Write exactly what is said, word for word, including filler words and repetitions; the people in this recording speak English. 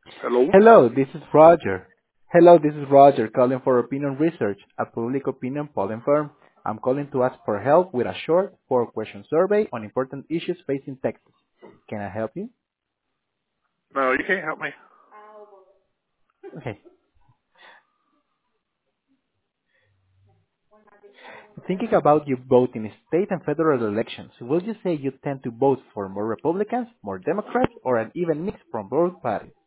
Hello? Hello, this is Roger. Hello, this is Roger calling for Opinion Research, a public opinion polling firm. I'm calling to ask for help with a short four-question survey on important issues facing Texas. Can I help you? No, you can't help me. Okay. Thinking about your vote in state and federal elections, will you say you tend to vote for more Republicans, more Democrats, or an even mix from both parties?